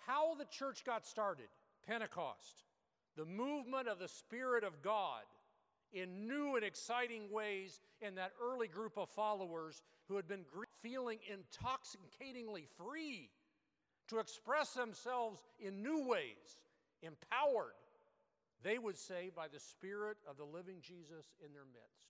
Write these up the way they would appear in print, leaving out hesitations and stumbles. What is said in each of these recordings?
how the church got started, Pentecost, the movement of the Spirit of God in new and exciting ways in that early group of followers who had been feeling intoxicatingly free to express themselves in new ways, empowered, they would say, by the Spirit of the living Jesus in their midst.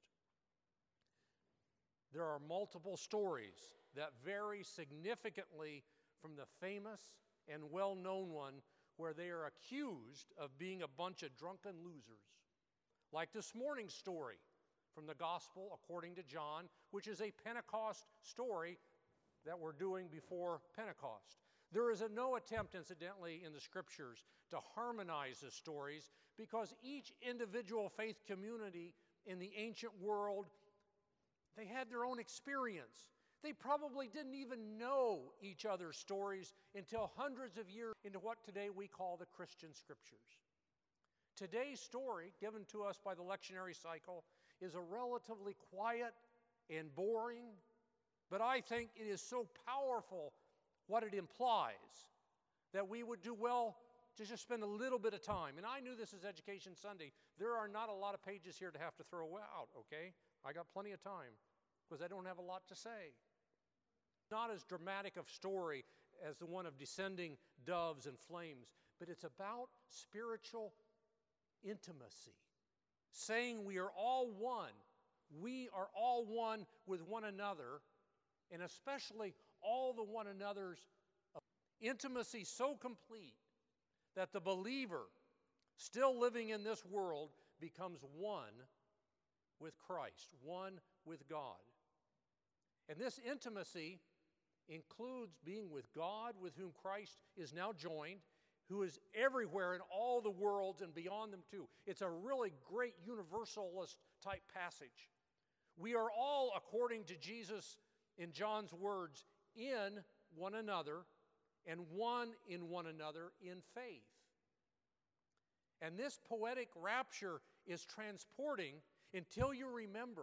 There are multiple stories that vary significantly from the famous and well-known one where they are accused of being a bunch of drunken losers. Like this morning's story from the Gospel according to John, which is a Pentecost story that we're doing before Pentecost. There is no attempt, incidentally, in the Scriptures to harmonize the stories because each individual faith community in the ancient world, they had their own experience. They probably didn't even know each other's stories until hundreds of years into what today we call the Christian Scriptures. Today's story, given to us by the lectionary cycle, is a relatively quiet and boring, but I think it is so powerful what it implies that we would do well to just spend a little bit of time. And I knew this is Education Sunday. There are not a lot of pages here to have to throw out, okay? I got plenty of time because I don't have a lot to say. Not as dramatic of story as the one of descending doves and flames, but it's about spiritual intimacy, saying we are all one. We are all one with one another, and especially all the one another's intimacy so complete that the believer still living in this world becomes one with Christ, one with God. And this intimacy includes being with God, with whom Christ is now joined, who is everywhere in all the worlds and beyond them too. It's a really great universalist type passage. We are all, according to Jesus in John's words, in one another and one in one another in faith. And this poetic rapture is transporting until you remember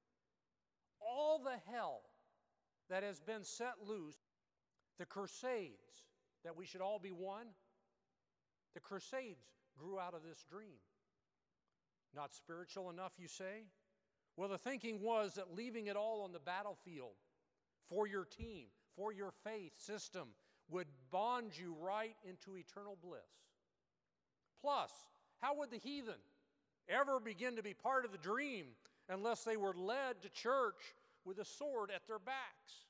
all the hell that has been set loose, the crusades, that we should all be one. The crusades grew out of this dream. Not spiritual enough, you say? Well, the thinking was that leaving it all on the battlefield for your team, for your faith system, would bond you right into eternal bliss. Plus, how would the heathen ever begin to be part of the dream unless they were led to church with a sword at their backs?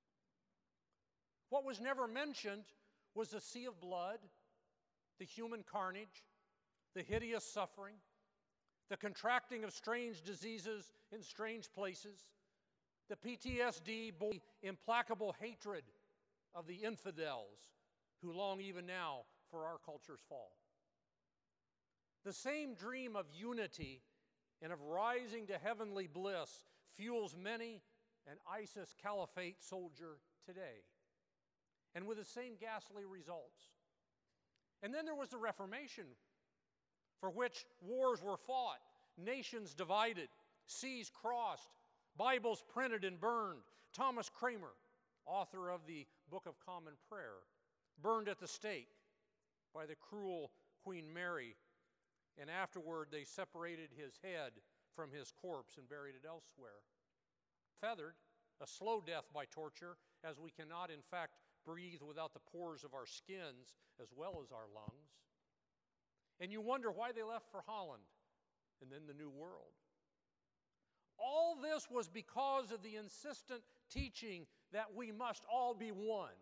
What was never mentioned was the sea of blood, the human carnage, the hideous suffering, the contracting of strange diseases in strange places, the PTSD, implacable hatred of the infidels who long even now for our culture's fall. The same dream of unity and of rising to heavenly bliss fuels many an ISIS caliphate soldier today, and with the same ghastly results. And then there was the Reformation, for which wars were fought, nations divided, seas crossed, Bibles printed and burned. Thomas Cranmer, author of the Book of Common Prayer, burned at the stake by the cruel Queen Mary, and afterward they separated his head from his corpse and buried it elsewhere. Feathered, a slow death by torture, as we cannot in fact breathe without the pores of our skins as well as our lungs. And you wonder why they left for Holland and then the New World. All this was because of the insistent teaching that we must all be one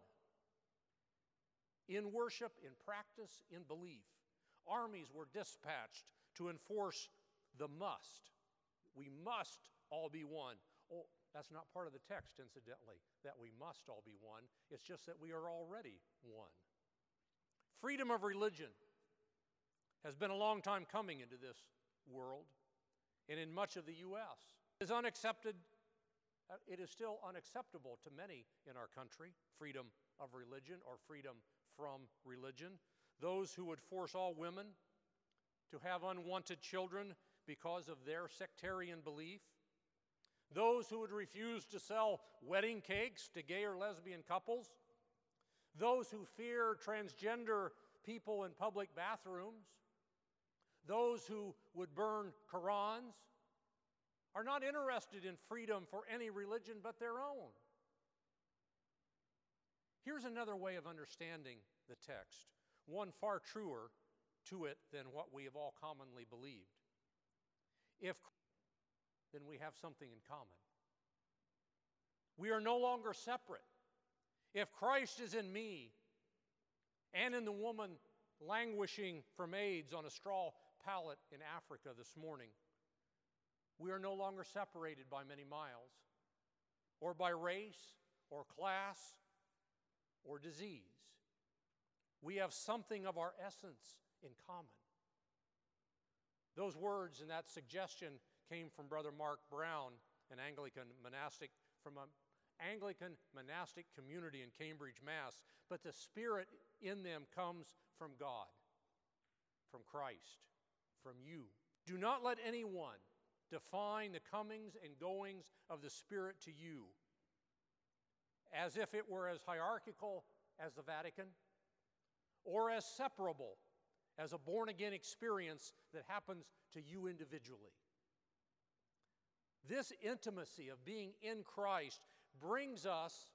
in worship, in practice, in belief. Armies were dispatched to enforce the must. We must all be one. Oh, that's not part of the text, incidentally, that we must all be one. It's just that we are already one. Freedom of religion has been a long time coming into this world, and in much of the U.S. It is still unacceptable to many in our country, freedom of religion or freedom from religion. Those who would force all women to have unwanted children because of their sectarian belief. Those who would refuse to sell wedding cakes to gay or lesbian couples. those who fear transgender people in public bathrooms, those who would burn Qurans, are not interested in freedom for any religion but their own. Here's another way of understanding the text, one far truer to it than what we have all commonly believed. Then we have something in common. We are no longer separate. If Christ is in me and in the woman languishing from AIDS on a straw pallet in Africa this morning, we are no longer separated by many miles, or by race, or class, or disease. We have something of our essence in common. Those words and that suggestion came from Brother Mark Brown, an Anglican monastic from an Anglican monastic community in Cambridge, Mass. But the Spirit in them comes from God, from Christ, from you. Do not let anyone define the comings and goings of the Spirit to you as if it were as hierarchical as the Vatican or as separable as a born-again experience that happens to you individually. This intimacy of being in Christ brings us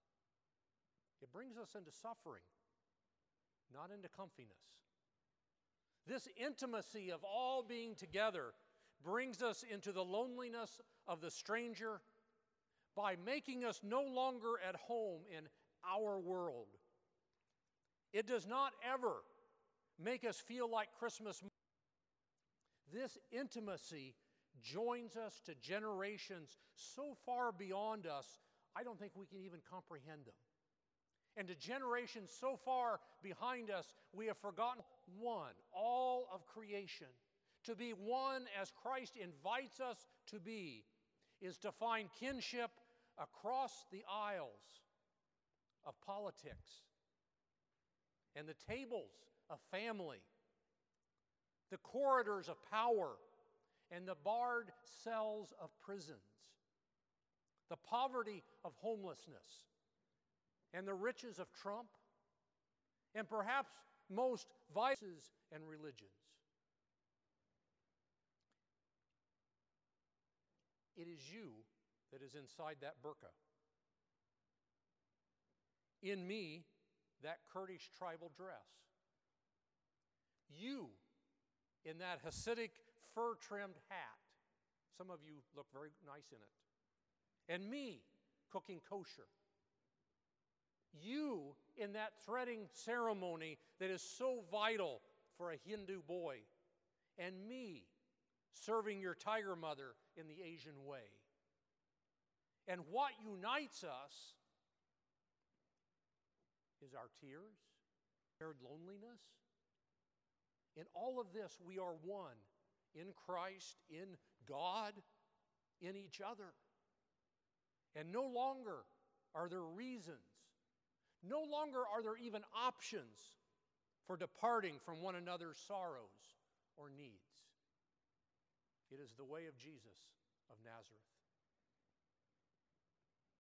into suffering, not into comfiness. This intimacy of all being together brings us into the loneliness of the stranger by making us no longer at home in our world. It does not ever make us feel like Christmas. This intimacy joins us to generations so far beyond us, I don't think we can even comprehend them. And to generations so far behind us, we have forgotten one, all of creation. To be one as Christ invites us to be is to find kinship across the aisles of politics and the tables of family, the corridors of power and the barred cells of prisons, the poverty of homelessness and the riches of Trump, and perhaps most vices and religions. It is you that is inside that burqa. In me, that Kurdish tribal dress. You in that Hasidic fur-trimmed hat. Some of you look very nice in it. And me cooking kosher. You in that threading ceremony that is so vital for a Hindu boy. And me serving your tiger mother in the Asian way. And what unites us is our tears, shared loneliness. In all of this, we are one in Christ, in God, in each other. And no longer are there reasons, no longer are there even options for departing from one another's sorrows or needs. It is the way of Jesus of Nazareth.